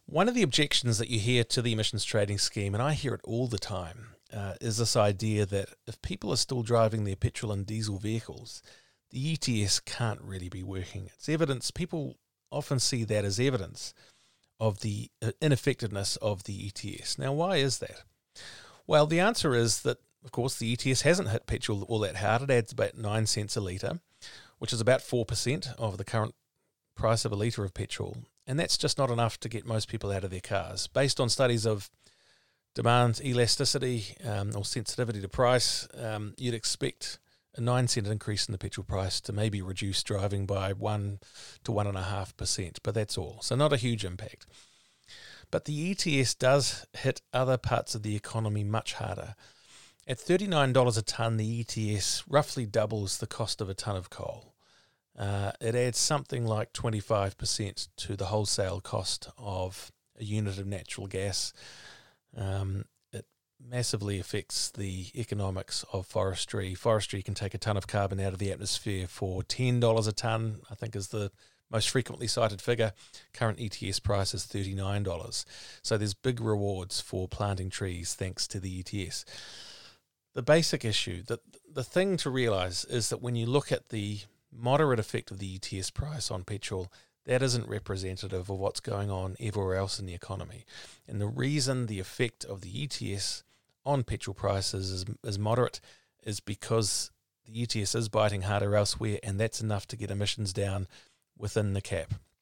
One of the objections that you hear to the emissions trading scheme, and I hear it all the time, is this idea that if people are still driving their petrol and diesel vehicles, the ETS can't really be working. It's evidence, people often see that as evidence of the ineffectiveness of the ETS. Now, why is that? Well, the answer is that, of course, the ETS hasn't hit petrol all that hard. It adds about 9 cents a litre, which is about 4% of the current price of a litre of petrol. And that's just not enough to get most people out of their cars. Based on studies of demand elasticity or sensitivity to price, you'd expect a 9 cent increase in the petrol price to maybe reduce driving by 1 to 1.5%, but that's all. So not a huge impact. But the ETS does hit other parts of the economy much harder. At $39 a tonne, the ETS roughly doubles the cost of a tonne of coal. It adds something like 25% to the wholesale cost of a unit of natural gas. It massively affects the economics of forestry. Forestry can take a tonne of carbon out of the atmosphere for $10 a tonne, I think is the most frequently cited figure. Current ETS price is $39. So there's big rewards for planting trees thanks to the ETS. The basic issue, the thing to realise is that when you look at the moderate effect of the ETS price on petrol, that isn't representative of what's going on everywhere else in the economy. And the reason the effect of the ETS on petrol prices is moderate is because the ETS is biting harder elsewhere, and that's enough to get emissions down within the cap.